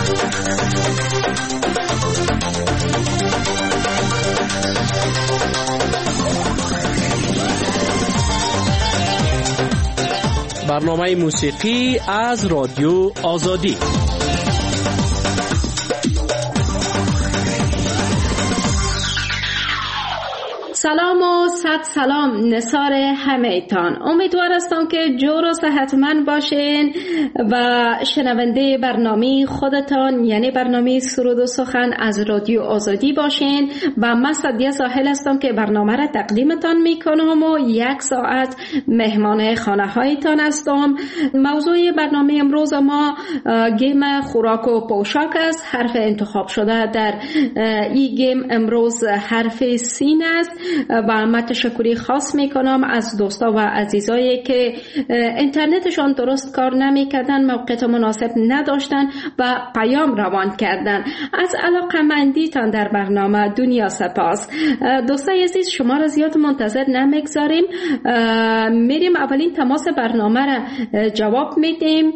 برنامه موسیقی از رادیو آزادی. سلام و صد سلام نثار همه‌تان. امیدوار هستم که جور و صحتمند باشین و شنونده برنامه خودتان یعنی برنامه سرود و سخن از رادیو آزادی باشین و من سعدیه ساحل هستم که برنامه را تقدیمتان میکنم و 1 ساعت مهمان خانه هایتان هستم. موضوع برنامه امروز ما گیم خوراک و پوشاک است. حرف انتخاب شده در این گیم امروز حرف سین است و من تشکری خاص میکنم از دوستا و عزیزایی که اینترنتشان درست کار نمیکردن، موقعیت مناسب نداشتن و پیام روان کردن. از علاقه‌مندیتان در برنامه دنیا سپاس. دوستای عزیز شما را زیاد منتظر نمیگذاریم، میریم اولین تماس برنامه را جواب میدیم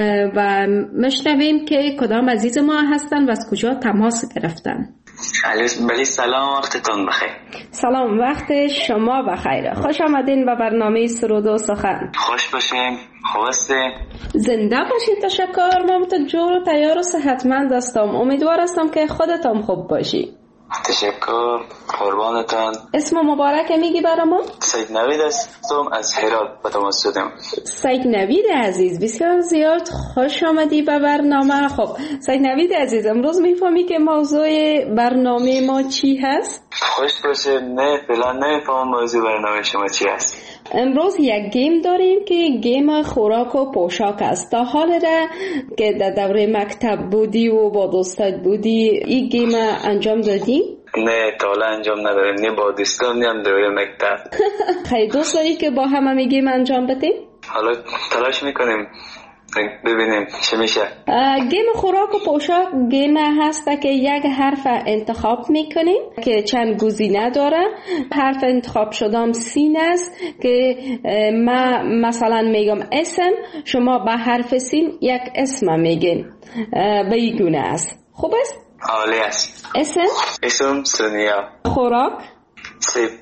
و میشنویم که کدام عزیز ما هستن و از کجا تماس گرفتن. بله سلام، وقتتون بخیر. سلام، وقت شما بخیر. خوش آمدین به برنامه سرود و سخن. خوش باشین. خواسته زنده باشین. تشکر. من تو جور و تیار و صحتمند هستم. امیدوار هستم که خودتان خوب باشی. تشکر، قربانتان. اسم مبارک میگی برامون؟ سید نوید هستم، از هرات به تماس شدم. سید نوید عزیز بسیار زیاد خوش آمدی به برنامه. خب سید نوید عزیز امروز میفهمی که موضوع برنامه ما چی هست؟ خوش باشه. نه فعلا نمیفهمم موضوع برنامه شما چی هست. امروز یک گیم داریم که گیم خوراک و پوشاک است. تا حال را که در دوره مکتب بودی و با دوستت بودی این گیم انجام دادی؟ نه تا حالا انجام نداریم، نه با دوستان نه هم دوره مکتب. خیلی دوست داری که با هم گیم انجام بدیم؟ حالا تلاش میکنیم ببینیم چه میشه. گیم خوراک و پوشاک گیم هست که یک حرف انتخاب میکنیم که چند گزینه داره. حرف انتخاب شدم سین است که ما مثلا میگم اسم، شما به حرف سین یک اسم میگین. به این گونه است. خوب است؟ عالی است. اسم سونیا. خوراک سیب.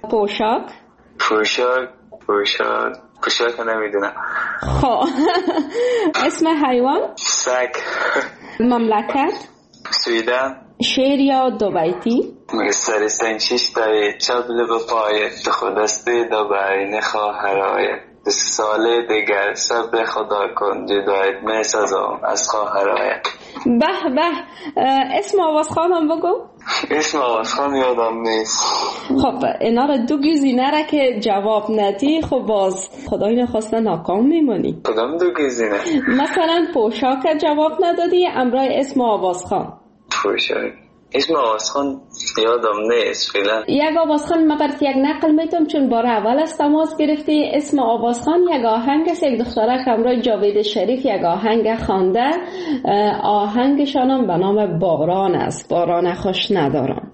پوشاک نمیدونم. خب اسم حیوان سگ. مملکت سویدن. شعر یا دو بیتی؟ سر سنچش دایی چبل بپای خودسته دو برین خواهر آید 2 سال دیگر صبر خدا کن جدایت می سازم از خواهر آید. به به. اسم آوازخانم بگو. اسم آوازخان یادم نیست. خب اینا را 2 گزینه را که جواب ندی خب باز خدای نخواسته ناکام میمونی. کدام 2 گزینه؟ مثلا پوشاک جواب ندادی، امرای اسم آوازخان. پوشاک اسم آوازخان یادم نیست فعلا. یک آوازخان من برات یک نقل میتونم چون بار اول از تماس گرفتی. اسم آوازخان یک آهنگ است. یک دختره همراه جاوید شریف یک آهنگ خوانده. آهنگشان به نام باران است. باران خوش ندارم.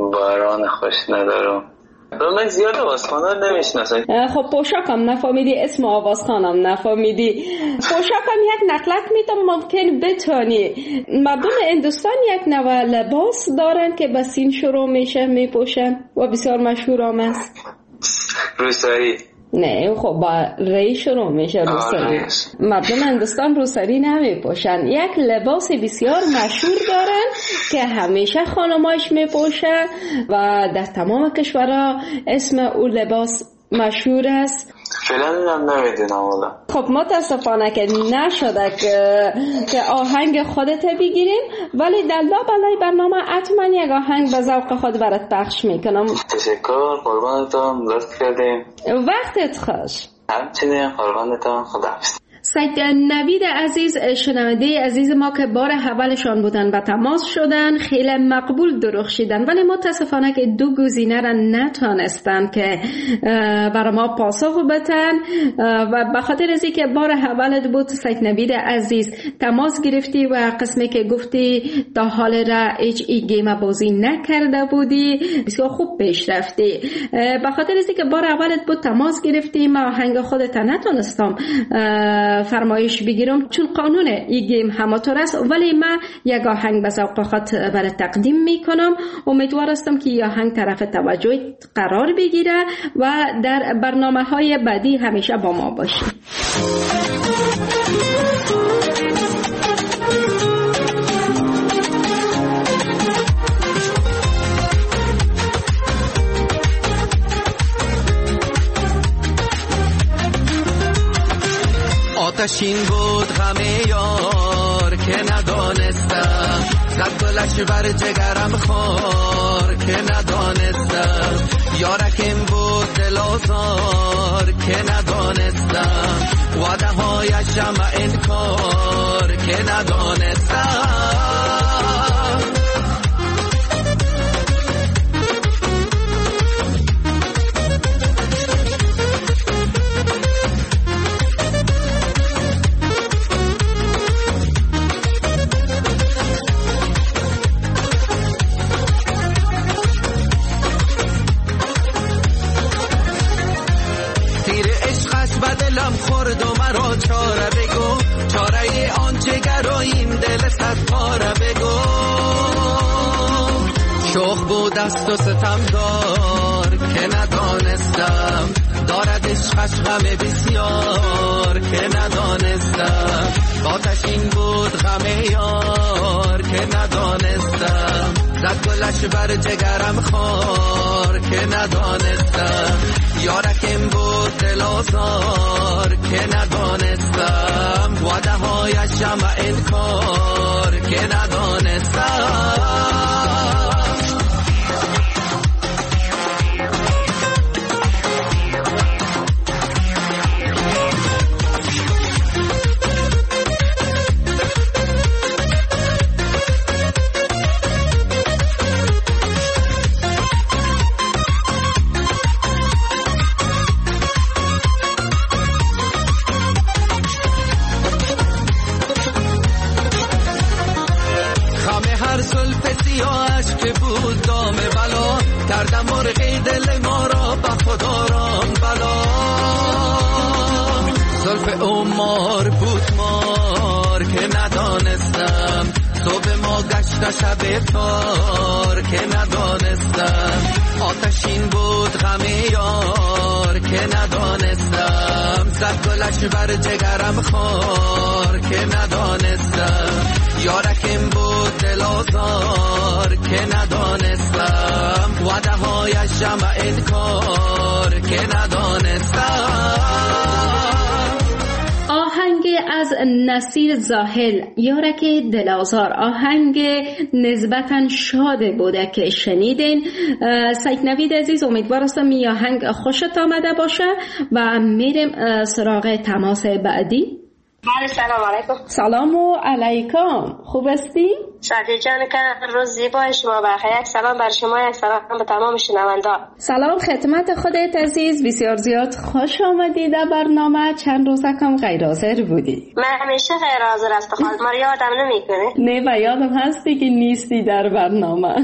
من زیاد آوازخانه نمیشناسم. خب پوشاکم نفهمیدی، اسم آوازخانم نفهمیدی. پوشاکم یک نقلک میتونم ممکن بتونی. مردم هندوستان یک نوع لباس دارن که به سین شروع میشه میپوشن و بسیار مشهور هم است. روسری. نه خب با ری شروع میشه روسری. مردم هندوستان روسری نمیپوشن. یک لباس بسیار مشهور دارن که همیشه خانمایش میپوشن و در تمام کشورها اسم اون لباس مشهور است. فعلا هم نمیدونم والا. خب متاسفانه که نشده که آهنگ خودت بگیریم، ولی در لابلای برنامه حتما یک آهنگ به ذوق خود برات پخش میکنم. تشکر، قربانتون. لطف کردیم. وقتت خوش. همچنین قربانتون. خداحافظ. سید نوید عزیز شنونده عزیز ما که بار اولشان بودن و تماس شدن خیلی مقبول درخشیدن، ولی متاسفانه که 2 گزینه را نتانستن که برای ما پاسخ بدن و به خاطر از اینکه بار اولت بود سید نوید عزیز تماس گرفتی و قسمی که گفتی تا حال را هیچ ای گیم بازی نکرده بودی بسیار خوب پیش رفتی. به خاطر از اینکه بار اولت بود تماس گرفتی ما آهنگ خودت نتونستم فرمایش بگیرم، چون قانون این گیم همطور است، ولی من یک آهنگ به ذوق خود برای تقدیم میکنم. امیدوار هستم که این آهنگ طرف توجه قرار بگیره و در برنامه‌های بعدی همیشه با ما باشی. آتشین بود غم یار که ندانستم، زد گلش بر جگرم خار که ندانستم، یارکم بود دل آزار که ندانستم، وعده هایشم انکار که ندانستم. دلم خورد و مرا چاره بگو، چاره آن جگر و این دل صد پاره بگو. شوخ بود دست و ستمدار که ندانستم، دارد عشقش غم بسیار که ندانستم، آتشین بود غم یار که ندانستم، زد گلش بر جگرم خار که ندانستم، یارکم بود دل آزار که ندانستم، وعده هایشم انکار که ندانستم. کردم مرغی دل ما را به خدا رام بلا، زلف عمار بود مار که ندانستم، صبح ما گشت شب تار که ندانستم، آتشین بود غم یار که ندانستم، زد گلش بر جگرم خار که ندانستم، یارکم بود دل آزار که ندانستم، وعده هایشم انکار که ندانستم. آهنگ از نصیر زاهل، یارک دل آزار، آهنگ نسبتاً شاد بوده که شنیدین. سید نوید عزیز، امیدوار هستم این آهنگ خوشت آمده باشه و میریم سراغ تماس بعدی. بله، سلام علیکم. سلام علیکم، خوب هستی؟ شادی جان که روز زیبای شما بخیر. یک سلام بر شما، یک سلام به تمام شنوندگان. سلام خدمت خودت عزیز، بسیار زیاد خوش آمدی در برنامه. چند روزه کم غیر حاضر بودی. من همیشه غیر حاضر هستم، ما یادم نمیکنه. نه و یادم هستی که نیستی در برنامه.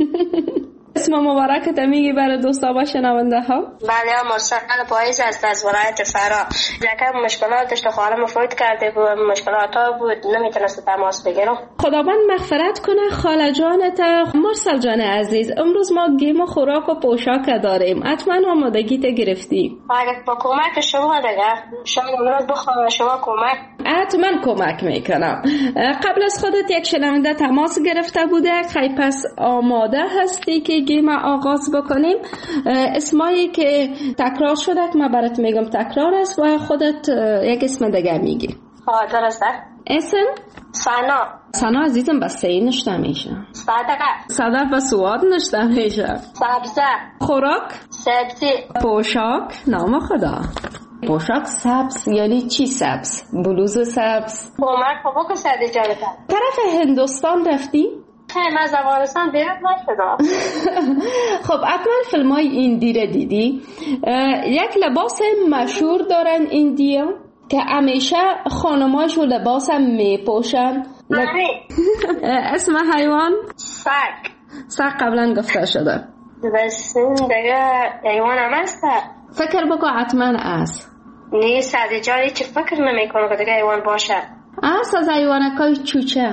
اسم مبارکت میگی برای دوستا و شنونده ها؟ بله، مرسل پاییز است از ولایت فرا. یکم مشکلات داشت، خالم فوت کرده بود، مشکلات ها بود، نمیتونست تماس بگیرم. خداوند مغفرت کنه خاله جانت. مرسل جان عزیز، امروز ما گیم و خوراک و پوشاک داریم، حتما آمادگیت گرفتی؟ اگر با کمک شما دیگه شاید امروز بخوام شما کمک. حتما کمک میکنم. قبل از خودت یک شنونده تماس گرفته بوده، خیلی پس آماده هستی که گیم آغاز بکنیم؟ اسمایی که تکرار شده که من برات میگم تکرار است و خودت یک اسم دیگه میگی. درسته. اسم؟ سنا عزیزم بس سی نشته میشه. صدق و سواد نشته میشه. سبزه. خوراک؟ سبزی. پوشاک؟ نام خدا. پوشاک سبز یعنی چی سبز؟ بلوز سبز؟ کمک بکن سعدی جانتم. طرف هندوستان رفتی؟ من از افغانستان بیرون نشدم. خب حتما فیلم های ایندی را دیدی. یک لباس مشهور دارن ایندیا که همیشه خانماشو لباس هم میپوشن. اسم حیوان؟ سگ قبلا گفته شده. بس دیگه حیوان هم هست. فکر بکن حتما است. نه سعدی جان چه فکر نمیکنه که دیگه حیوان باشه. از حیوانکای چوچه.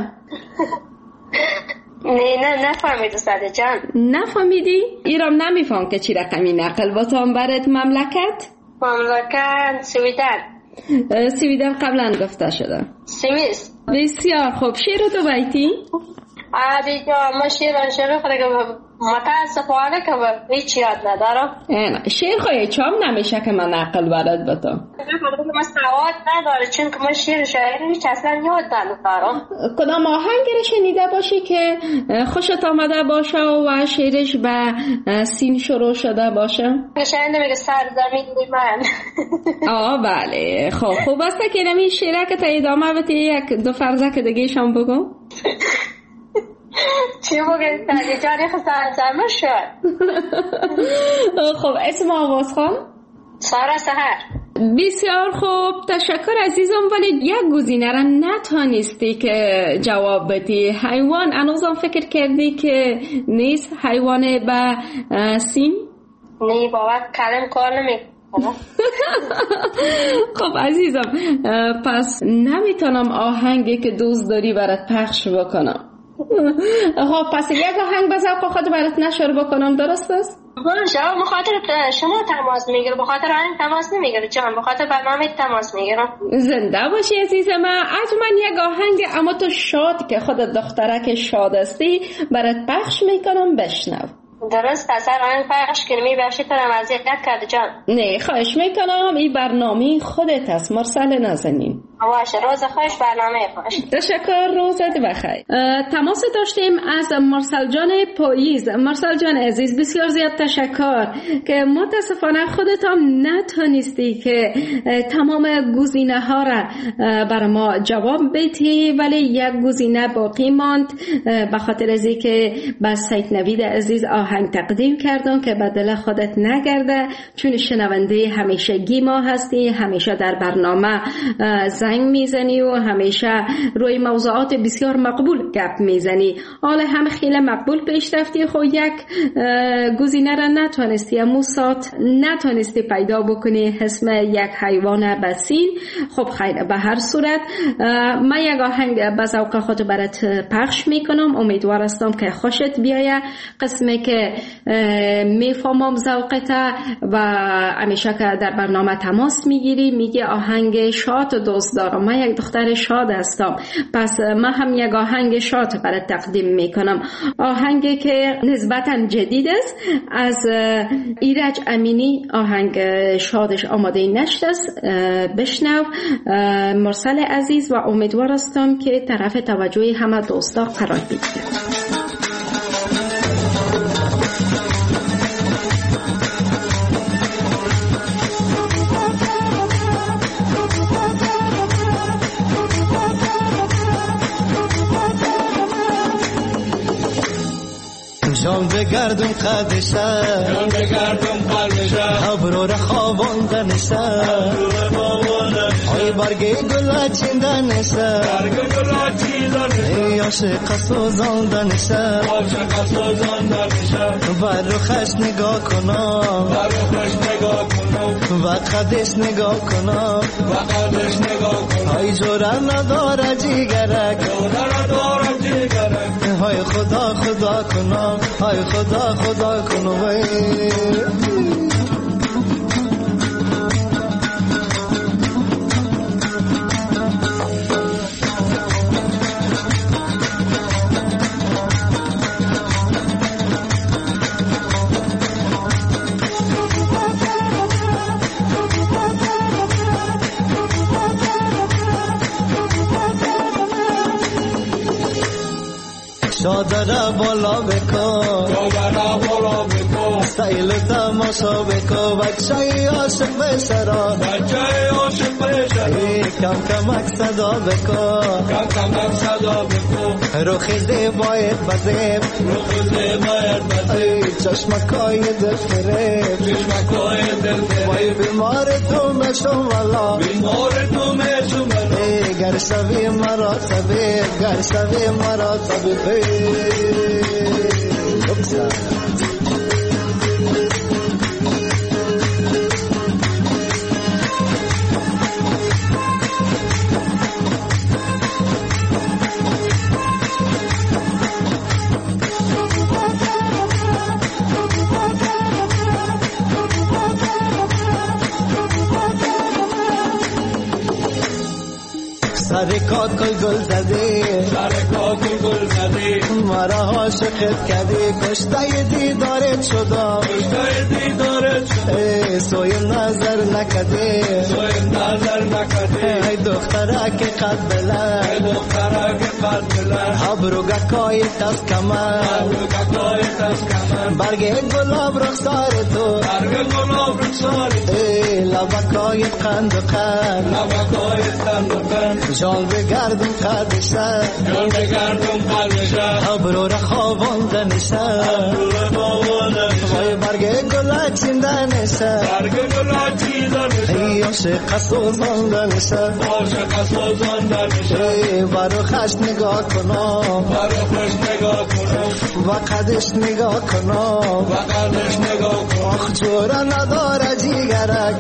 نه نفهمیدی سعدی جان. نفهمیدی؟ ایرام نمیفهم که چی رقمی نقل باتان برد مملکت؟ مملکت سویدن قبلا گفته شده. سوئیس. بسیار خوب. شعر تو بیتی؟ دیگه ما شعر خود که متاسفانه که هیچ یاد ندارم. شعر خواهی چام نمیشه که من نقل برد با تو. ما سواد نداره چون که ما شعری هیچ اصلا یاد ندارم. کدام آهنگی رو شنیده باشی که خوشت آمده باشه و شعرش به سین شروع شده باشه؟ شنیده میگه سرزمین من. بله. خوب است که نمی شعره که تا ادامه بتی یک دو فرزه که دیگه شام بگو. چی بگید سعدی جانی سرزمین شد. خب اسم آواز خان؟ سارا سحر. بسیار خوب تشکر عزیزم، ولی یک گزینه را نتانستی که جواب بدی. حیوان هنوزم فکر کردی که نیست حیوان به سین؟ نه بابا کلم کار نمیکنه. خب عزیزم پس نمیتونم آهنگی که دوست داری برات پخش بکنم. خب پس یک آهنگ به ذوق خود برات نشر بکنم، درست است؟ شما بخاطر شما تماس میگیره، بخاطر آهنگ تماس نمیگیره جان، بخاطر برنامه تماس میگیرم. زنده باشی عزیزم. از من یک آهنگ اما تو شاد که خودت دخترک شاد هستی برات پخش میکنم، بشنو. درست اثر آهنگ پخش کنی بخشی ترم اذیت کرد جان. نه خواهش میکنم، این برنامه خودت است، مرسل نازنین. باشه روز خوش، برنامه خوش. تشکر، روزت بخیر. تماس داشتیم از مرسل جان پاییز. مرسل جان عزیز بسیار زیاد تشکر که متاسفانه خودت هم نتونستی که تمام گزینه ها را بر ما جواب بدی، ولی یک گزینه باقی ماند به خاطر از اینکه با سید نوید عزیز آهنگ تقدیم کردم که به دل خودت نگرده، چون شنونده همیشگی ما هستی، همیشه در برنامه زنگ میزنی و همیشه روی موضوعات بسیار مقبول گپ میزنی. حالا هم خیلی مقبول پیش رفتی، خب یک گزینه را نتونستی، امو ساعت نتونستی پیدا بکنی اسم یک حیوان بسین. خب خیر، به هر صورت من یک آهنگ به ذوق خود برات پخش میکنم، امیدوار هستم که خوشت بیایه. قسمی که میفهمم ذوقت و همیشه که در برنامه تماس میگیری میگی آهنگ شاد دوست دارم، من یک دختر شاد هستم، پس من هم یک آهنگ شاد برات تقدیم میکنم. آهنگی که نسبتا جدید است از ایرج امینی، آهنگ شادش آماده نشده است، بشنو مرسل عزیز و امیدوار هستم که طرف توجه همه دوستا قرار بگیره. جان بگردم قدشه، جان بگردم قلبشه، ابرو رخاباندنشه، ای برگی گل چیندنشه، برگی گل چیندنشه، عاشق سوزاندنشه، عاشق سوزاندنشه، بر روخش نگاه کنم، بر روخش نگاه کنم، و قدش نگاه کنم، و قدش نگاه کنم، ای جوره نداره جیگرک، جوره نداره جیگرک، های خدا خدا کنم، های خدا خدا کنم. شادره بالا بکن، شادره بالا بکن، سیل تماشا بکن، بچه عاشق بشرا، بچه عاشق بشرا، کم کمک صدا بکن، کم کمک صدا بکن، رو خیزه باید بزیم، رو خیزه باید بزیم، چشمکای دل فریب، چشمکای دل فریب، وای بیمار تو مشم والا، بیمار تو مشم والا، گر شوی مرا طبیب، گر شوی مرا طبیب. سر کاکل گل زدی مرا عاشقت کردی کشته دیدارت شدم سوی نظر نکدی ای دختره که قد بلند ابروگه کای تست کمن برگ گلاب رخسار تو لبکای قند و قند جان بگردم قدشه ابرو را خوابانده نشه وای برگ گلا چینده نشه ای عاشق سوزانده نشه برو خش نگاه کنم و قدش نگاه کنم آخ جورا نداره جیگرک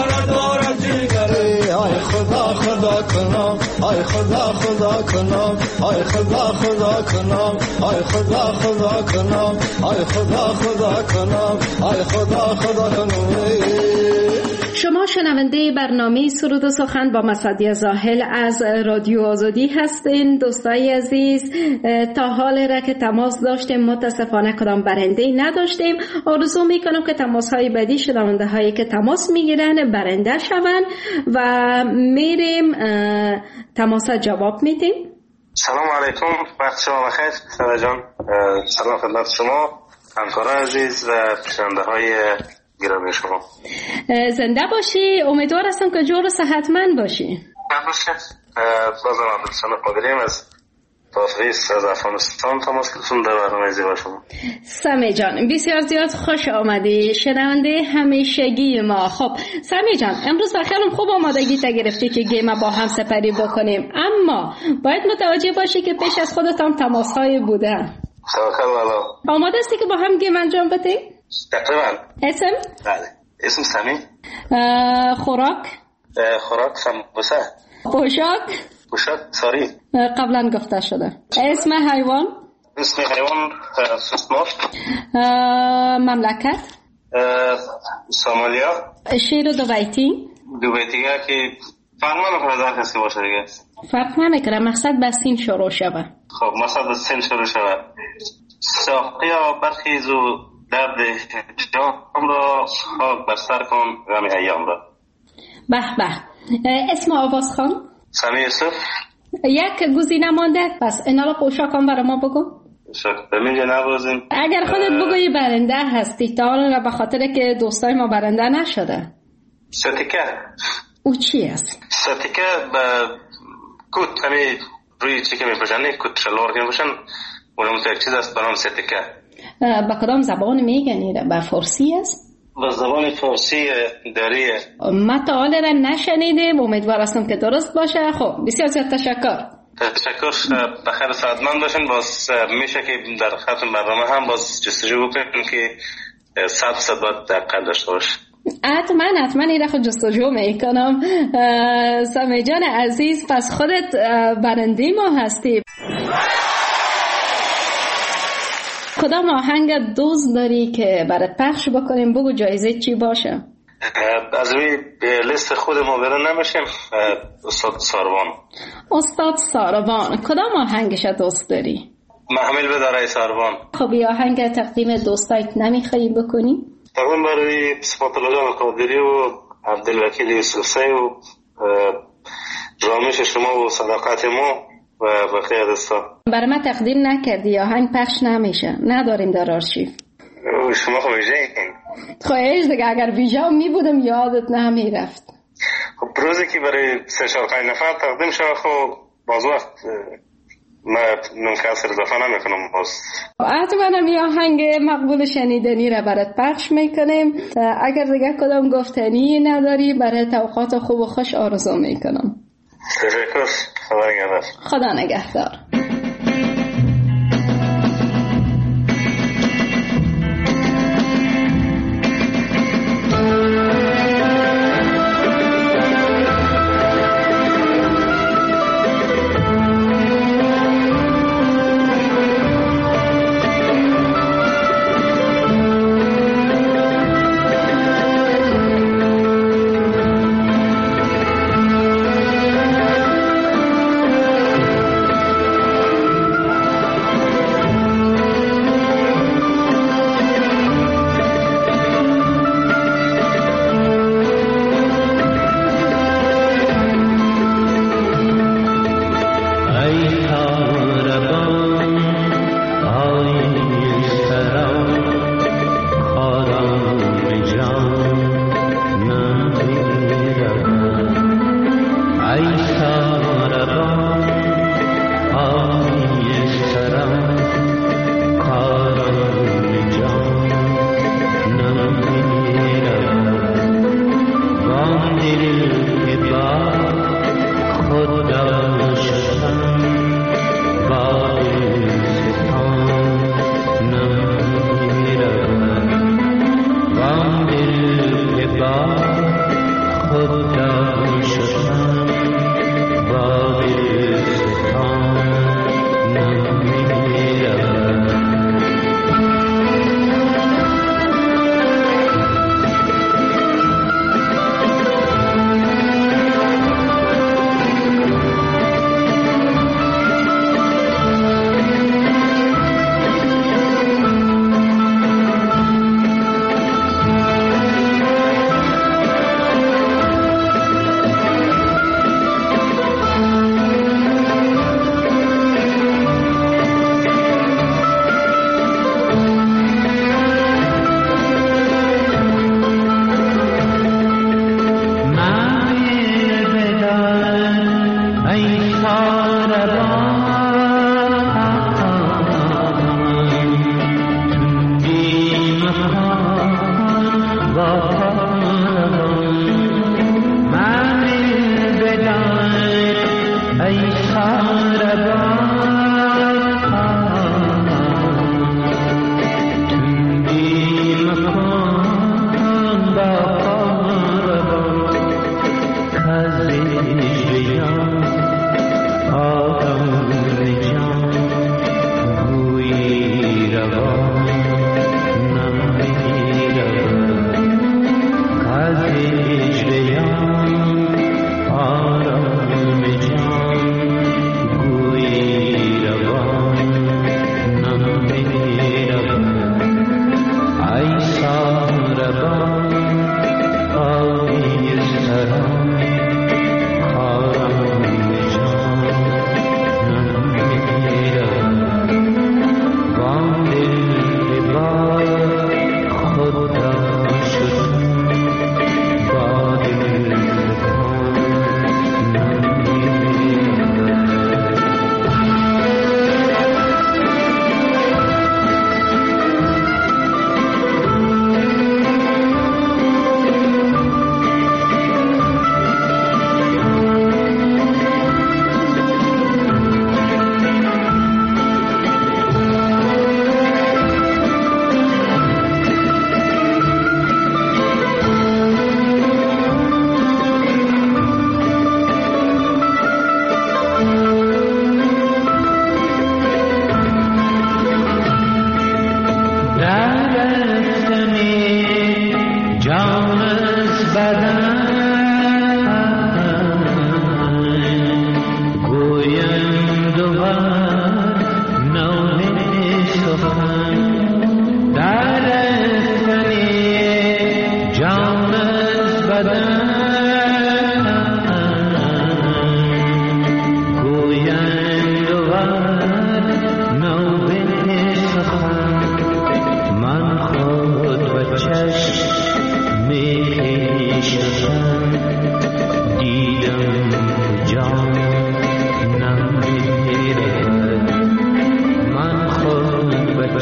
آی خدا خدا کنم آی خدا خدا کنم آی خدا خدا کنم آی خدا خدا کنم آی خدا خدا کنم آی خدا خدا کنم. شما شنونده برنامه سرود و سخن با مسعدی زاهل از رادیو آزادی هستین. دوستای عزیز، تا حال را که تماس داشتیم متاسفانه کدام برنده نداشتیم. آرزو میکنم که تماس های بعدی شنونده هایی که تماس میگیرن برنده شون و میریم تماس جواب میدیم. سلام علیکم، وقت شما بخیر سارا جان. سلام خدمت شما همکاران عزیز و شنونده های گرامی شما. زنده باشی، امیدوار هستم که جور و صحتمند باشی. بازم عبدالحسن قادریم از تافریس از افغانستان تماس گرفتم در برنامه زیبا شما. سمی جان بسیار زیاد خوش آمدی، شنونده همیشگی ما. خب سمی جان، امروز خیلی خوب آمادگی تا گرفتی که گیم با هم سپری بکنیم، اما باید متوجه باشی که پیش از خودت هم تماس‌های بودن. توکل والا. آماده هستی که با هم گیم انجام بدیم؟ تقریبا. اسم؟ بله. اسم سمی. خوراک سمبوسه. پوشاک ساری. قبلا گفته شده. اسم حیوان؟ اسم حیوان سوسمارت. مملکت؟ سومالیا. شعر دو بیتی که فرق نمیکنه در کسی باشه دیگه. فرق نمیکنه، مقصد بس سین شروع شود. خب مقصد بس سین شروع شود. ساقیا برخیز و درد جام را خاک بر سر کن غم ایام را. به به. اسم آواز خان؟ سمی یوسف. یک گزینه مانده، پس اینا رو پوشاکان برای ما بگو. بمینجا نبازیم. اگر خودت بگوی برنده هستی تا حالا به خاطر که دوستای ما برنده نشده. ستیکه. او چی است؟ ستیکه کت همی روی چی که میپوشن، کت شلوار که میپوشن، اونم تو یک چیز است به نام ستیکه. با کدام زبان میگنی؟ با فارسی است؟ با زبان فارسی داریه. ما تا حالا را نشنیدیم، امیدوار هستم که درست باشه. خب بسیار زیاد تشکر. بخیر سعادتمند باشین. باز میشه که در ختم برنامه هم باز جستجو بکنیم که 100% باید دقیق داشته باشه. حتما این را خود جستجو میکنم. سمی جان عزیز، پس خودت برنده ما هستی. کدام آهنگ دوست داری که برات پخش بکنیم؟ بگو جایزه چی باشه؟ از روی لیست خود ما برن نمیشیم. استاد ساروان. کدام آهنگش دوست داری؟ محمل بداره ساروان. خب یه آهنگ تقدیم دوستایت نمیخوایی بکنی؟ تقدیم برای صفات الله جان قادری و عبدالوکیل یوسفزی و رامش شما و صداقت ما و بقیه دوستان. برای من تقدیم نکردی، آهنگ پخش نمیشه، نداریم در آرشیو. شما خب ویژه این خواهیش دیگه، اگر ویژه می بودم یادت نمیرفت. خب روزی که برای 3-4-5 نفر تقدیم شد، خب باز وقت من کسر اضافه نمیکنم. باز حتما می آهنگ مقبول شنیدنی را برات پخش میکنیم. اگر دیگه کدام گفتنی نداری، برای توقعات خوب و خوش آرزو میکنم. تشکر. خدا نگهدار.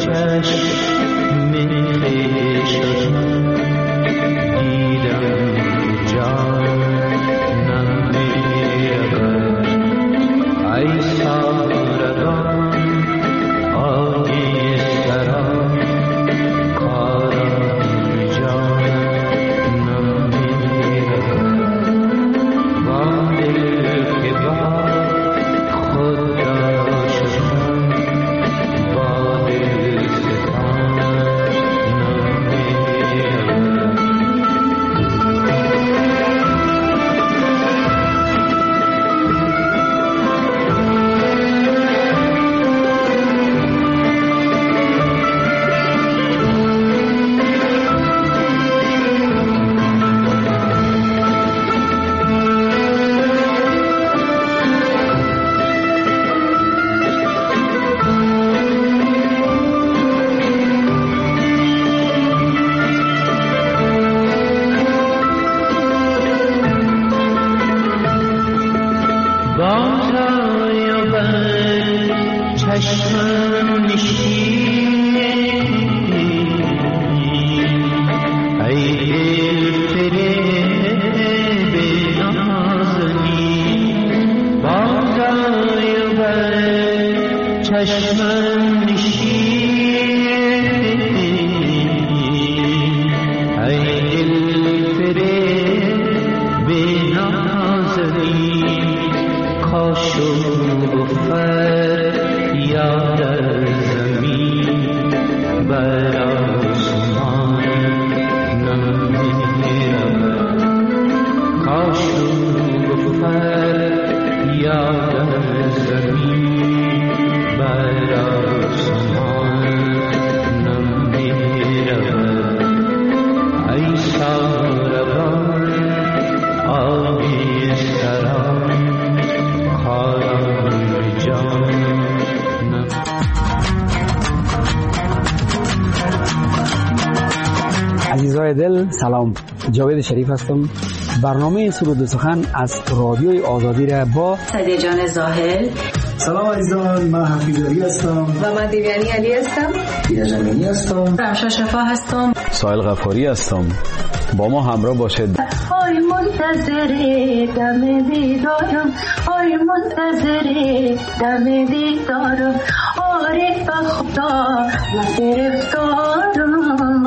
چشم خیشتن دیدم جانم میرود ای سارگان آبی سران کارم جانم میرود با دل که با خود داشتم با دل ستانم میرود چشمم نشین ای دل فریب نازنین بالای بر چشمم نشین ای دل فریب نازنین کاشو یاد زمین بر آسمان نمیرود کاشو بفر یاد زمین بر آسمان نمیرود ای ساربان آبی سران کارم جان عزیزای دل سلام، جاوید شریف هستم. برنامه سرود و سخن از رادیوی آزادی را با سعدیه جان زاهل. سلام عزیزان، من حفیظ علی هستم و من دیویانی علی هستم. دینا جمینی هستم. رمشا شفا هستم. سایل غفاری هستم. با ما همراه باشید. آی منتظر دم دیدارم، آی منتظر دم دیدارم، عارف خدا گرفتارم.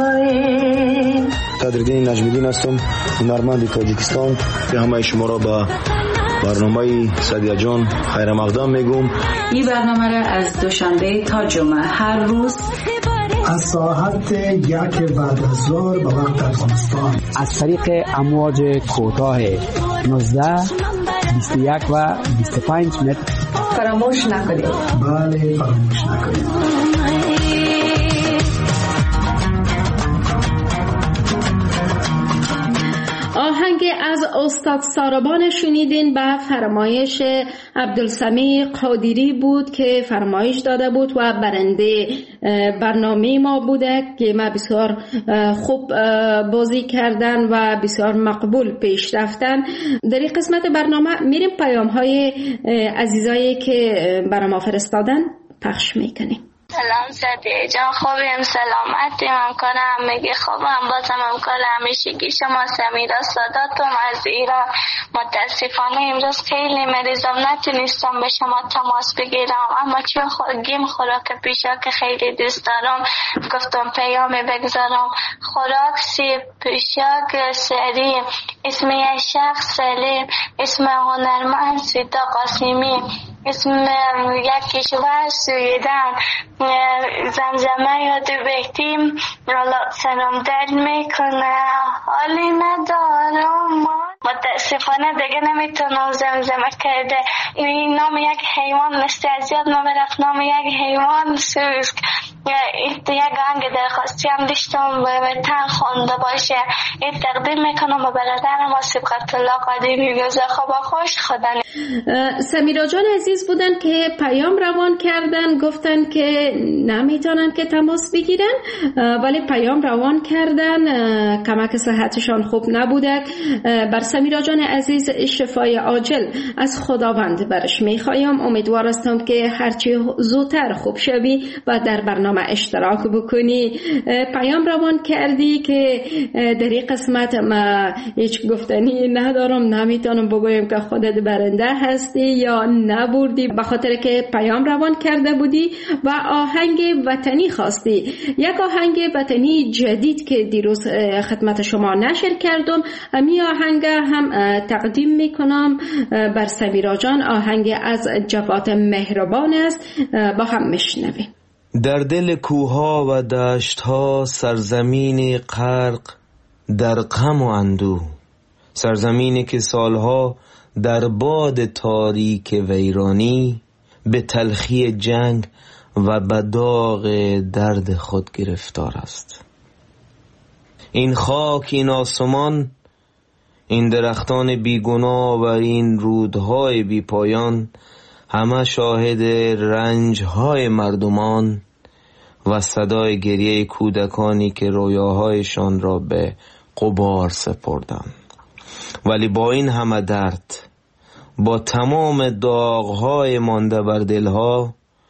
قدردین نجمیدین هستم، هنرمند تاجیکستان. همه شما را به برنامه سعدیه جان خیر مقدم میگم. این برنامه را از دوشنبه تا جمعه هر روز از ساعت 1 بعد از ظهر به وقت افغانستان از طریق امواج کوتاه 19 21 و 25 متر فراموش نکنید. بله فراموش نکنید. آهنگ از استاد ساربان شنیدین به فرمایش عبدالسمیع قادری بود که فرمایش داده بود و برنده برنامه ما بوده که ما بسیار خوب بازی کردن و بسیار مقبول پیش رفتن. در این قسمت برنامه میریم پیام های عزیزایی که برای ما فرستادن پخش میکنیم. سلام سعدیه جان، خوبیم؟ سلامتی؟ همکارم میگه خوبم. بازم همکار همیشگی شما سمیرا ساداتم از ایران. متاسفانه امروز خیلی مریضم، نتونستم به شما تماس بگیرم، اما چون گیم خوراک پیشا که خیلی دوست دارم گفتم پیامی بگذارم. خوراک سیب پیشاک سریم، اسم یک شخص سلیم، اسم هنرمند سیتا قاسمی، اسم یک کشور سویدن، زمزمه یاد بیتیم سلام در میکنه حالی ندارم. متاسفانه دیگه نمیتونم زمزمه کرده. این نام یک حیوان مثل از یاد ما برفت، نام یک حیوان سوسک. یک آهنگ درخواستی هم داشتم به تن خونده باشه. این تقدیم میکنم به برادرم و سبقت الله قدیمی. روز خوب خوش خدا. سمیرا جان عزیز بودن که پیام روان کردن، گفتن که نمیتونن که تماس بگیرن ولی پیام روان کردن، کمک صحتشان خوب نبوده. بر سمیرا جان عزیز شفای عاجل از خداوند برش میخوایم. امیدوار هستم که هرچی زودتر خوب شوی و در برنامه اشتراک بکنی. پیام روان کردی که در این قسمت ما هیچ گفتنی ندارم، نمیتونم بگویم که خودت برنده هستی یا نبردی، به خاطر که پیام روان کرده بودی و آهنگ وطنی خواستی. یک آهنگ وطنی جدید که دیروز خدمت شما نشر کردم، امی آهنگ هم تقدیم میکنم بر سمیرا جان. آهنگ از جواد مهربان است، با هم میشنویم. در دل کوها و دشتها سرزمین غرق در غم و اندوه، سرزمینی که سالها در باد تاریک ویرانی به تلخی جنگ و به داغ درد خود گرفتار است. این خاک، این آسمان، این درختان بیگناه و این رودهای بی پایان همه شاهد رنجهای مردمان و صدای گریه کودکانی که رویاهایشان را به غبار سپردند. ولی با این همه درد، با تمام داغهای مانده بر دلها،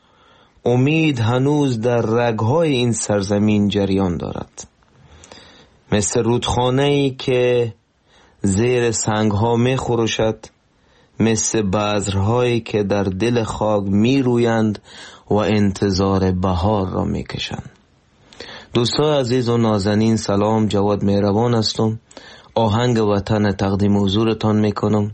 امید هنوز در رگهای این سرزمین جریان دارد. مثل رودخانه‌ای که زیر سنگها می خروشد، مثل بذرهایی که در دل خاک می رویند و انتظار بهار را می کشند. دوستان عزیز و نازنین، سلام، جواد مهربان هستم. آهنگ وطن تقدیم حضورتان می کنم،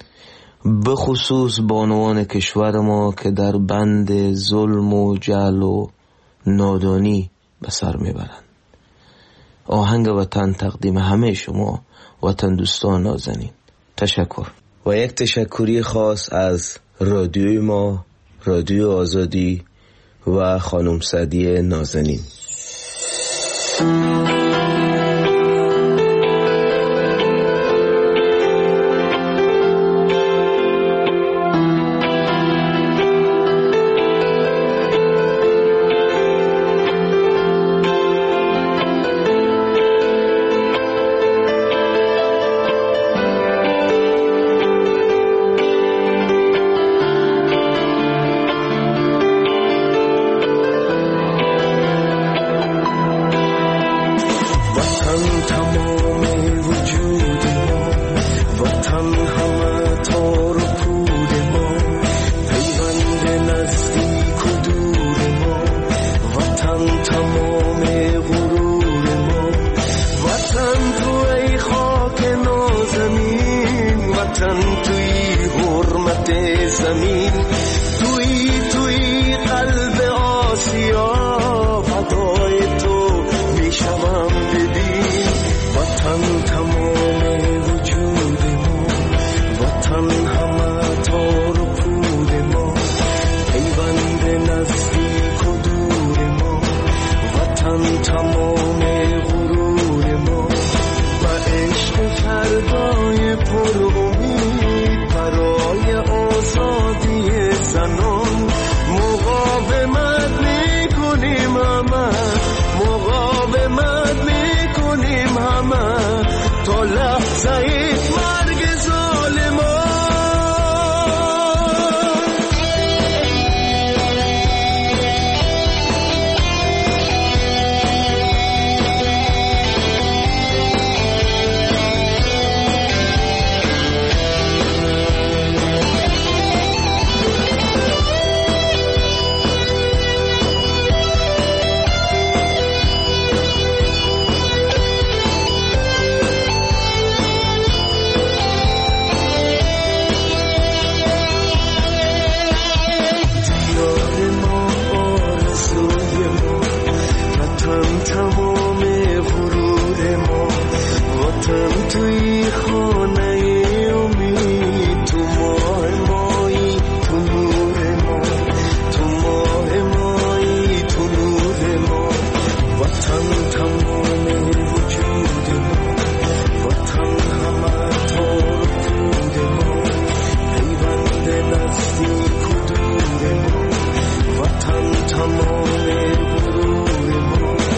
به خصوص بانوان کشور ما که در بند ظلم و جهل و نادانی به سر می برند. آهنگ وطن تقدیم همه شما وطن دوستان نازنین. تشکر. و یک تشکری خاص از رادیوی ما، رادیو آزادی و خانم سعدیه نازنین.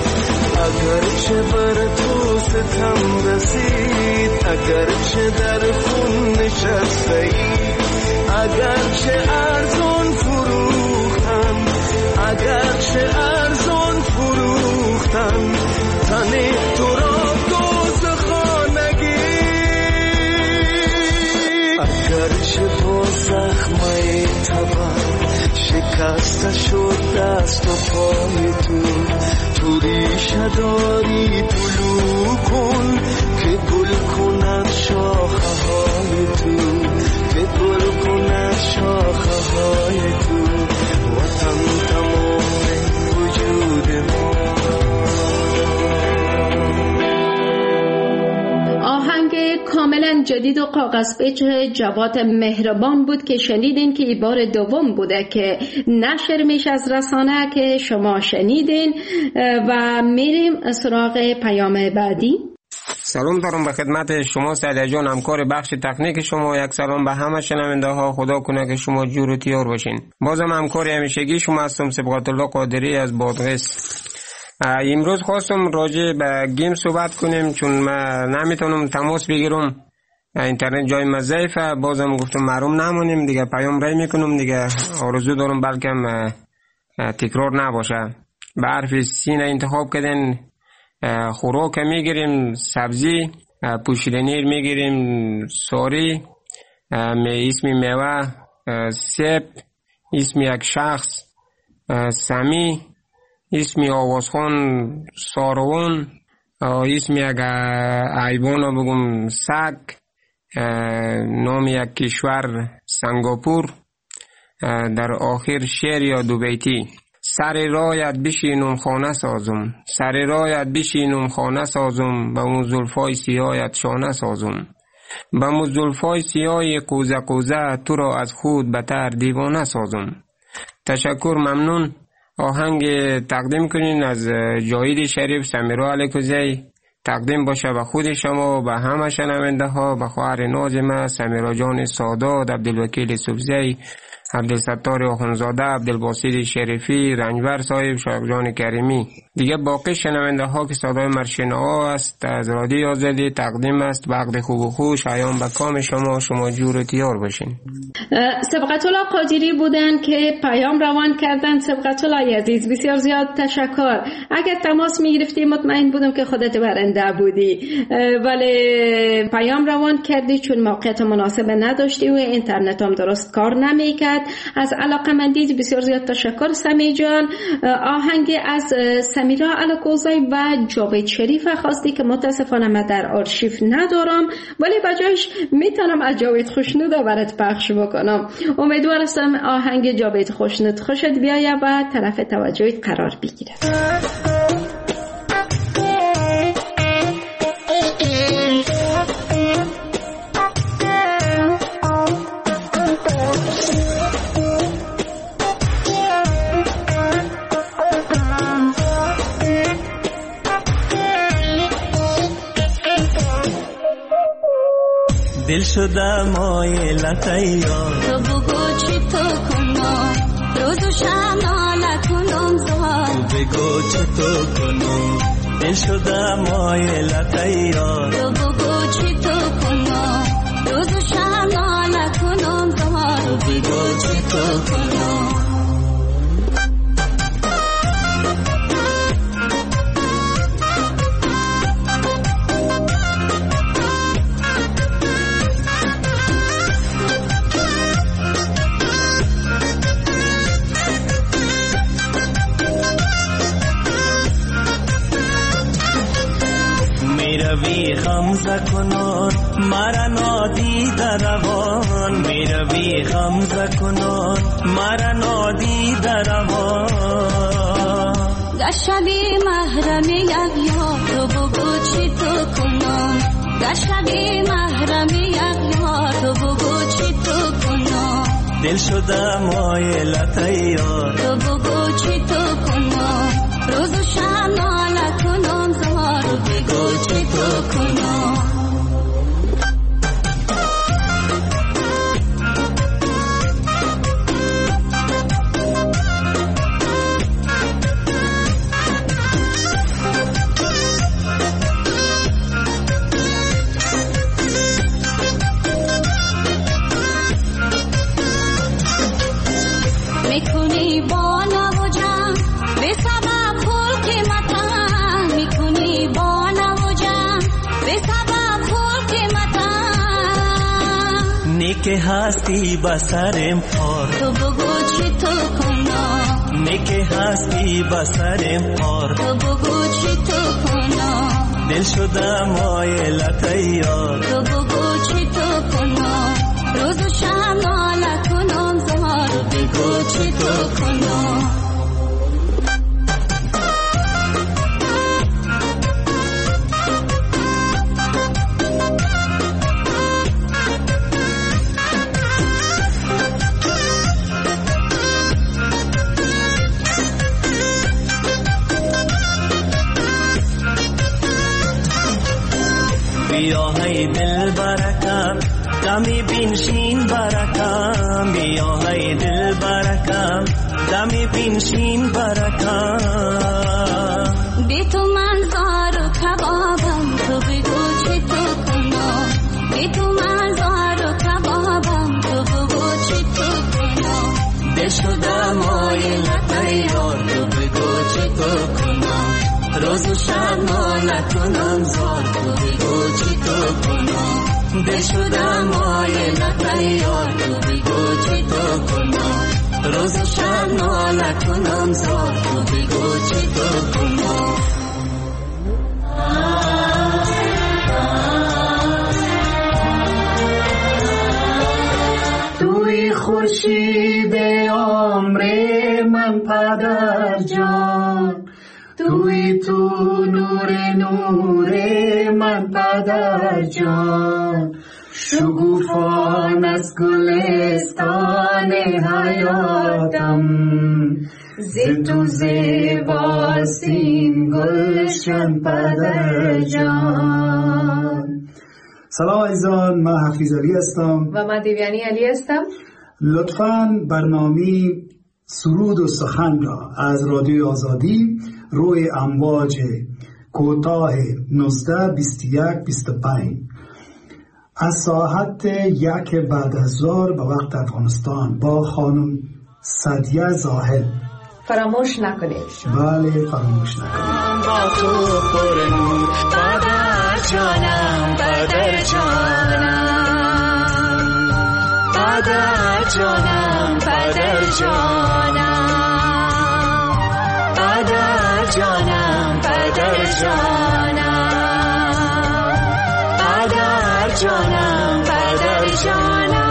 اگرچه در شکسته شد دست و پای تو ریشه داری طلوع کن که گل کند شاخه های تو، که گل کند شاخه های تو. وطن تمام وجود ما. آهنگ کاملا جدید و کاغذ پیچ جواد مهربان بود که شنیدین که این بار دوم بوده که نشر میشه از رسانه که شما شنیدین و میریم سراغ پیام بعدی. سلام دارم به خدمت شما سعید جان، همکار بخش تکنیک شما. یک سلام به همه شنونده ها، خدا کنه که شما جور و تیار باشین. بازم همکار همیشگی شما هستم، صبغت الله قادری از بادغیس. امروز خواستم راجع به گیم صحبت کنیم چون من نمیتونم تماس بگیرم، اینترنت جای من ضعیفه. بازم گفتم محروم نمونیم دیگه، پیام رای میکنم دیگه. آرزو دارم بلکم تکرار نباشه. به حرف سین انتخاب کردن. خوراک میگیریم سبزی، پوشیدنی میگیریم ساری، اسم میوه سیب، اسم یک شخص سمی، اسم آوازخان ساروان، اسم یک حیوان بگم سگ، نام یک کشور سنگاپور، در آخر شعر یا دو بیتی. سر رایت بشینم خانه سازم، سر رایت بشینم خانه سازم، به اون زلفای سیاهت شانه سازم، به اون زلفای سیاه قوزه قوزه تو را از خود بتر دیوانه سازم. تشکر، ممنون. آهنگ تقدیم کنین از جاوید شریف سمیرا علیکوزی، تقدیم باشه به خود شما، به همه شنونده ها، به خواهر نازم سمیرا جان سادات، عبدالوکیل سبزی، عبدالستار آخونزاده، عبدالباسط شریفی، رنجبر صاحب، شایق جان کریمی. دیگه باقی شنونده ها که صدای مرشنها است از رادیو آزادی تقدیم است. وقت خوب و خوش ایام به کام شما جور و تیار باشین. سبقت الله قادری بودن که پیام روان کردن. سبقت الله عزیز بسیار زیاد تشکر. اگر تماس میگرفتی مطمئن بودم که خودت برنده بودی، ولی پیام روان کردی چون موقعیت مناسب نداشتی و اینترنت هم درست کار نمیکرد. از علاقمندیت بسیار زیاد تشکر سمی جان. آهنگ از سمیرا علیکوزی و جاوید شریف خواستی که متاسفانه من در آرشیو ندارم، ولی بجایش میتونم از جاوید خوشنود برات پخش بکنم. امیدوار هستم آهنگ جاوید خوشنود خوشت بیایه و طرف توجهت قرار بگیره. دل شده مایلت یار، تو بگو چی تو کنم روز و شب نکنم زار، تو بگو چی تو کنم دل شده مایلت یار، تو بگو چی تو کنم روز و شب نکنم زار، تو بگو چی تو کنم. میروی خمزه کنان مرا نادیده روان، میروی خمزه کنان مرا نادیده روان، گشبی محرم یک یار، تو بگو چی تو کنم گشبی محرم یک یار، تو بگو چی تو کنم دل شده مایلت یار، تو بگو چی تو کنم روز و شب نکنم زار، تو بگو چی تو کنم. میکنی با نوجم به سبب که هستی بسرم پار تو بگو چی تو کنم می که هستی بسرم پار تو بگو چی تو کنم دل شدم مایلت یار تو بگو چی تو کنم روز و شب ناله کنم زهار تو بگو چی تو کنم بیا های دل برکم دمی بینشین برکم بیا های دل برکم دمی بینشین برکم بی تو من زار و کبابم تو بگو چی تو کنم بی تو من زار و کبابم تو بگو چی تو کنم دل شدم مایلت یار تو بگو چی تو کنم روز و شب ناله کنم زار تو بگو چی تو کنم دل شدم مایلت یار تو بگو چی تو کنم روز و شب ناله کنم زار تو بگو چی تو کنم توی خورشید عمر من پدر جان توی تو نور من پدر جان شگوفان از گلستان حیاتم ز تو زیباستین گلشن پدر جان. سلام عزیزان، من حفیظ علی هستم و من دیویانی علی هستم. لطفاً برنامه سرود و سخن را از رادیو آزادی روی امواج کوتاه 19 21 25 از ساعت 1 بعد از ظهر به وقت افغانستان با خانم سعدیه زاهد فراموش نکنید. بله فراموش نکنید. با تو پر نور پدر جانم پدر جانم پدر جانم پدر جانم پدر جانم پدر جانم پدر جانم پدر جانم.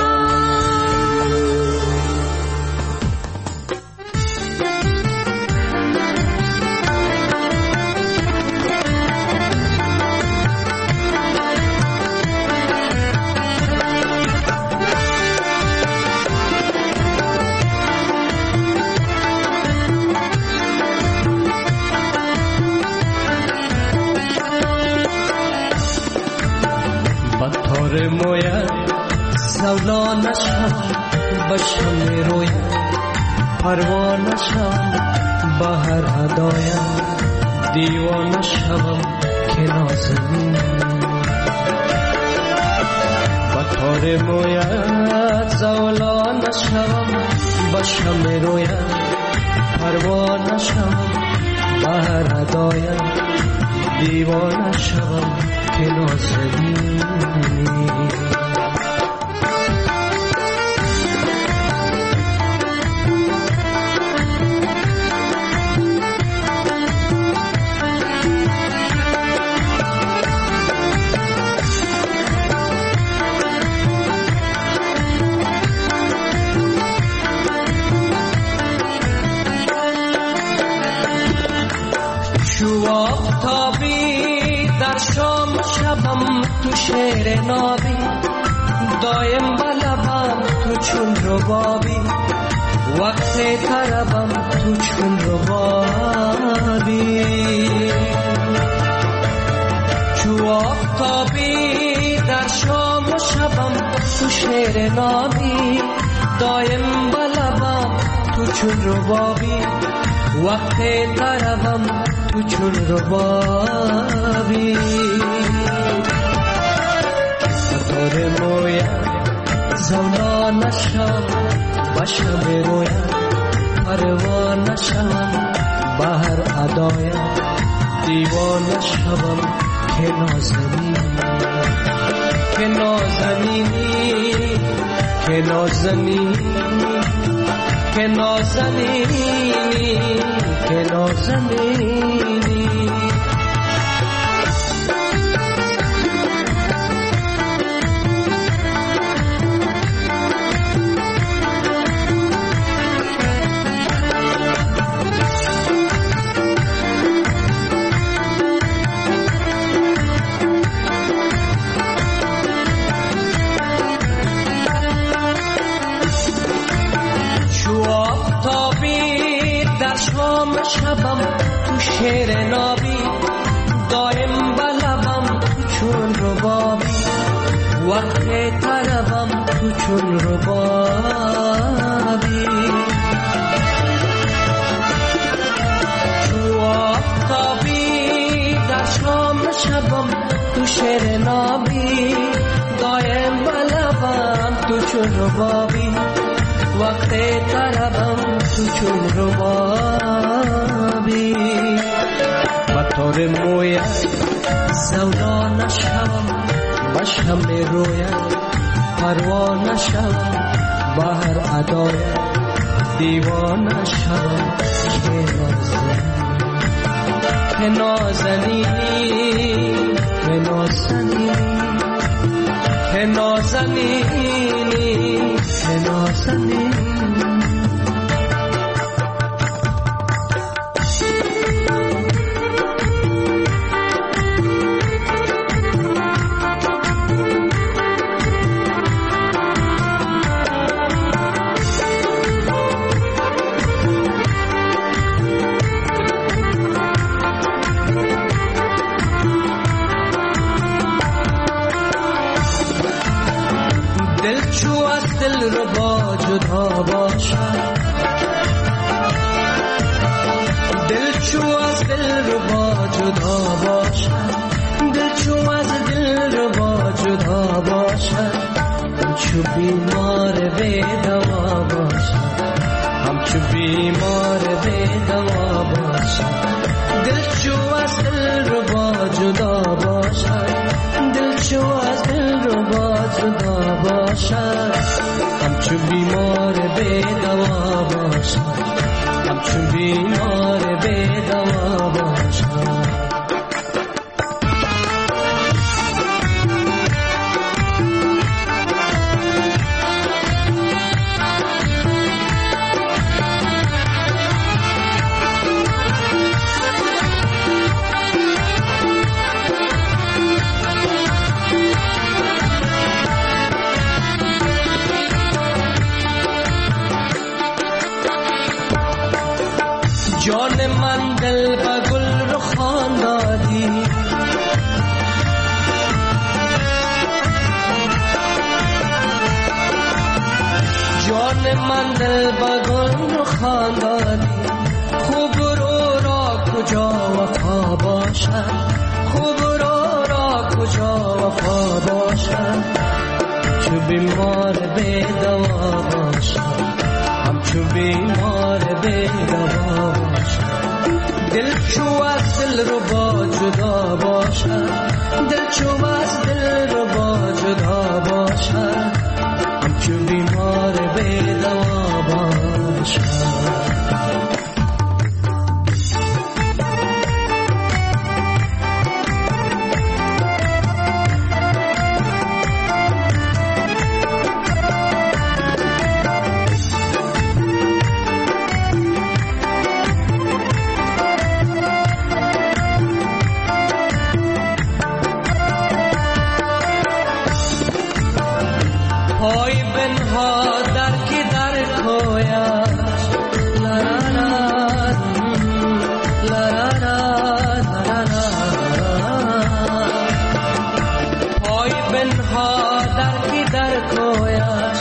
بطار مویت سولا نشم بشم رویت پروا نشم بهر هدایم دیوانه شوم که نازنین بطار مویت سولا نشم بشم رویت پروا نشم بهر هدایم دیوانه شوم که نازنین. چو آفتابی در شام شبم تو شعر نابی دایم بلبم تو چون ربابی وقت طربم تو چون ربابی چو آفتابی در شام شبم تو شعر نابی دایم بلبم تو چون ربابی وقت طربم تو چون ربابی بطار مویم زولا نشم بشم رویم پروا نشم بهر ادایم دیوانه شوم که نازنینی که نازنینی که نازنینی که نازنینی شبم تو شعر نابی دایم بلبم تو چون ربابی وقت طلبم تو چون ربابی تو آفتابی در شام شبم تو شعر نابی دایم بلبم تو چون ربابی وقت طلبم تو چون ربابی و طور مویت زولا نشم بشم رویت پروا نشم بهر ادایت دیوانه شم که نازنینی که نازنینی که نازنینی که نازنینی بیمار بے دوا باشد همچو بیمار بے دوا باشد دل چو از دل ربا جدا باشد دل چو از دل ربا جدا باشد همچو بیمار بے دوا باشد همچو بیمار بے دوا باشد جان من دل با گل رو خواندادی جان من دل با گل رو خواندادی خوب رو را کجا وفا باشد خوب رو را کجا وفا باشد چو بیمار بے دوا باشد همچو بیمار بے دوا باشد دل چو از دل رو با جدا باشد دل چو از دل رو با جدا باشد همچو بیمار بے دوا باشد پای بنها در کی در کویش لرانا لرانا لرانا پای بنها در کی در کویش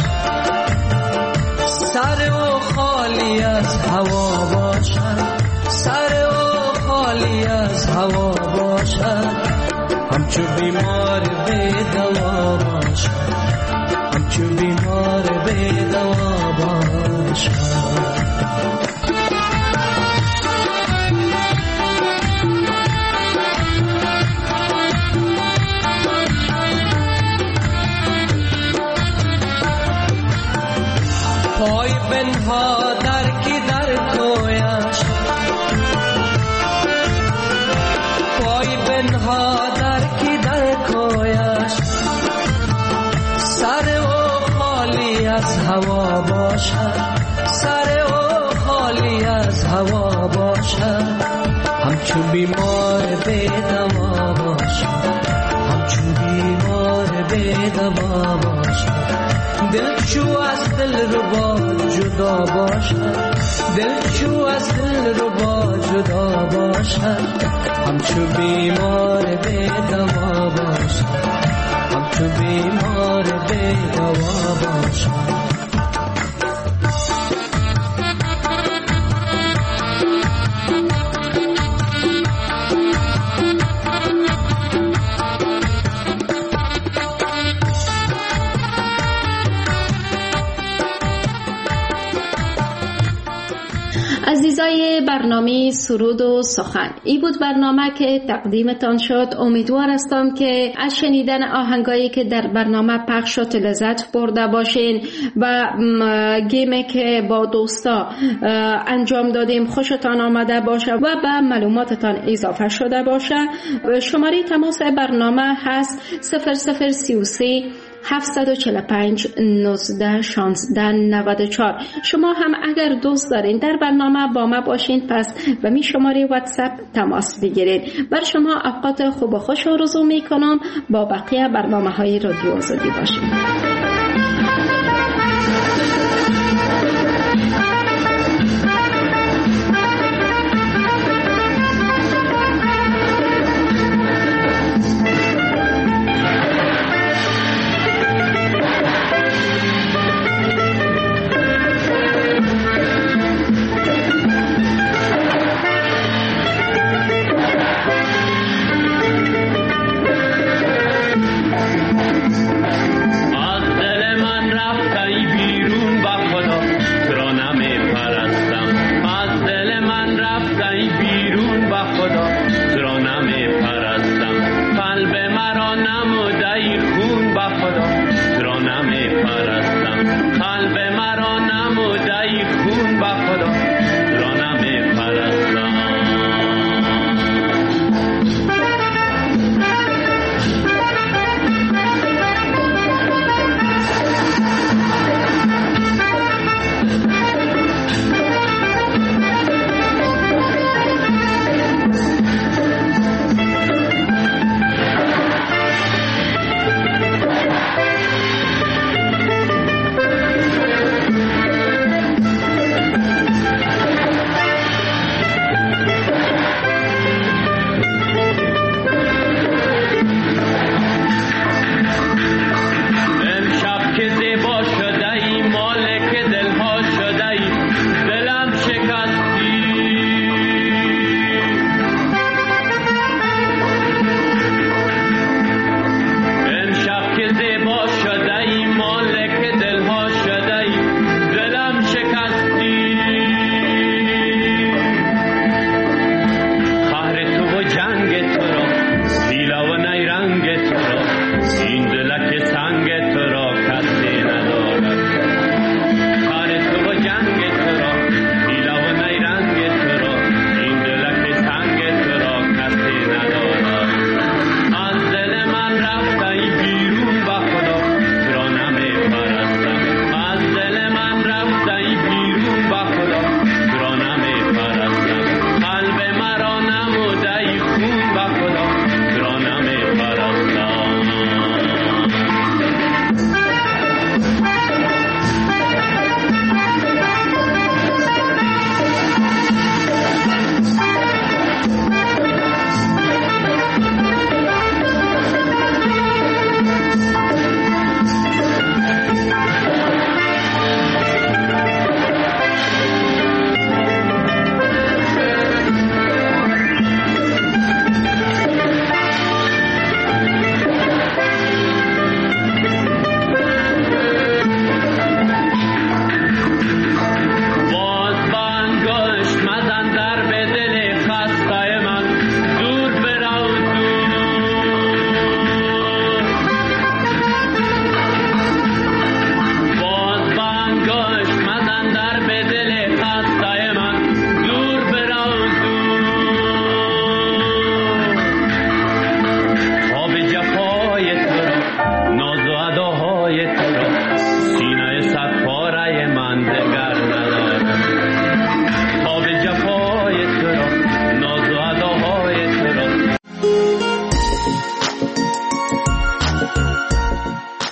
سر و خالی از هوا باشد سر و خالی از هوا باشد همچو بیمار بے دوا باشد همچو بیمار بے دوا باشد بنها در کی در کویش پای بنها در کی در کویش سر او خالی از هوا باشد سر او خالی از هوا باشد همچون بیمار به دوا باشد همچون بیمار به دوا باشد دل چو از دل ربا جدا باشد دل چو از دل ربا جدا باشد همچون بیمار به دوا باشد همچون بیمار به دوا باشد عزیزای برنامه سرود و سخن، این بود برنامه که تقدیمتان شد. امیدوار هستم که از شنیدن آهنگایی که در برنامه پخش شد لذت برده باشین و گیمی که با دوستا انجام دادیم خوشتان آمده باشه و به معلوماتتان اضافه شده باشه. شماره تماس برنامه هست 0033 745 19 16 94. شما هم اگر دوست دارین در برنامه با ما باشین پس به می شماره واتساپ تماس بگیرید. بر شما اوقات خوب و خوش آرزو می کنم. با بقیه برنامه های رادیو آزادی باشین. آن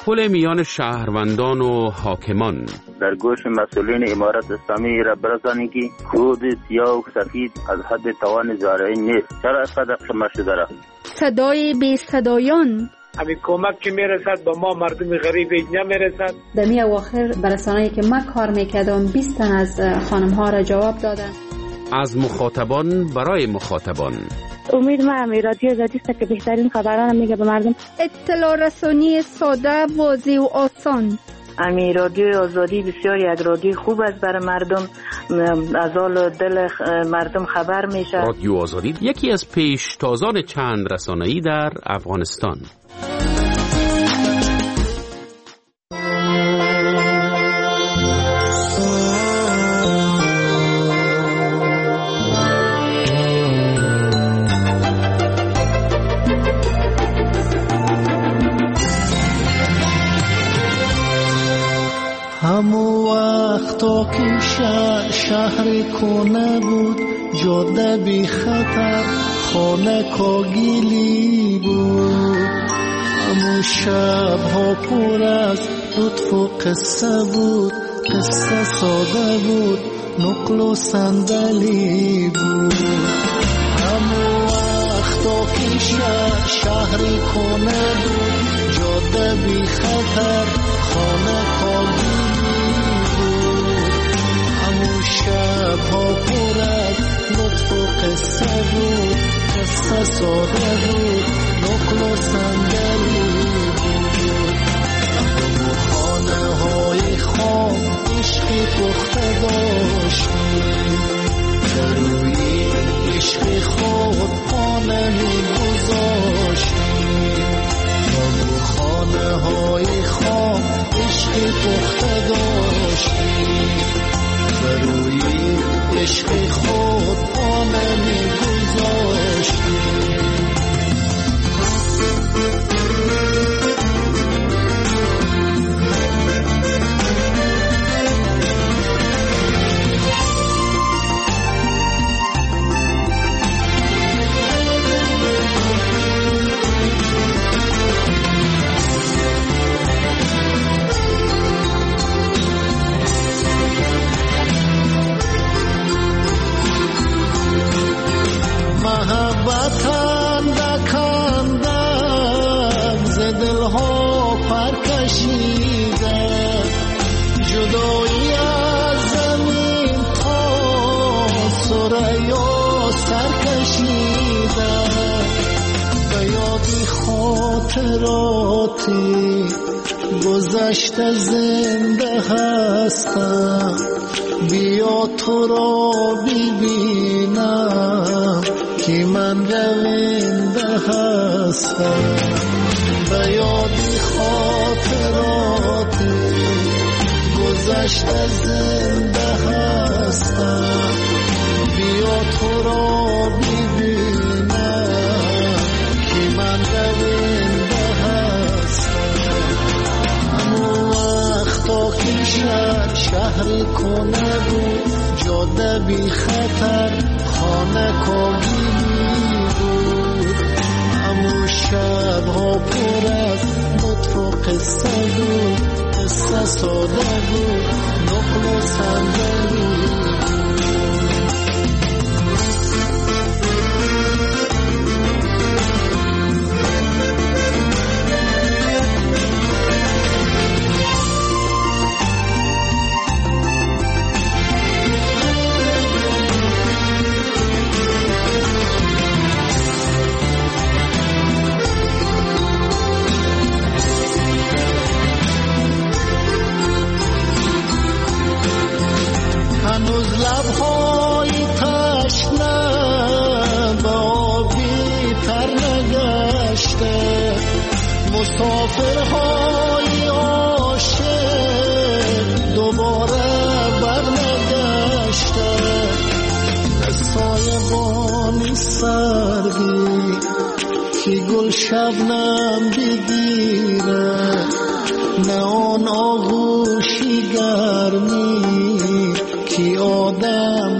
تداخل میان شهروندان و حاکمان. در گوش مسئولین امارت اسلامی را برسانید که کود سیاه و سفید از حد توان زارعی نیست. چرا صدق شما شده را؟ صدای بی صدایان. همین کمک که میرسد با ما مردم غریب نمیرسد. در می اواخر برسانه‌ای که من کار میکردم 20 تن از خانم ها را جواب دادن. از مخاطبان برای مخاطبان. امید من رادیو آزادی است که بهترین خبران میگه به مردم. اطلاع رسانی ساده، واضح و آسان. امی رادیو آزادی بسیار یک رادیو خوب است برای مردم، از حال دل مردم خبر میشه. رادیو آزادی یکی از پیشتازان چند رسانه‌ای در افغانستان. همو وقتا که شهر کنه بود، جاده بی خطر، خانه کاگیلی بود. همو شبها پر از لطف و قصه بود، قصه ساده بود، نقل و صندلی بود. همو وقتا که شهر کنه بود، جاده بی خطر، خانه کاگیلی بود. همو شبها پر از لطف و قصه بود، قصه ساده بود، نقل و صندلی بود. همو خانه های خام عشقی پخته داشتیم، در روی عشق خود خانه می گذاشتیم. همو خانه های خام عشقی پخته داشتیم، در روی عشق خود خانه می گذاشتیم. محبتان دکندم ز دلها پرکشیده، جدایی از زمین تا ثریا سرکشیده. به یادی خاطراتی گذشته زنده هستم، بیا تو را ببینم که من رونده هستم. به یادی خاطراتی گذشته زنده هستم، بیا تو را ببینم که من رونده هستم. همون وقتا که شهر کنه بود، جاده بی خطر، خانه کاگیلی بود. همون شبها پر از لطف و قصه بود، قصه ساده بود، نقل و صندلی هنوز لبهای تشنه به آبی تر نگشته، مسافرهای عاشق دوباره برنگشته. سایبانی سردی که گل شبنم بگیره، نه آن آغوشی گرمی که آدم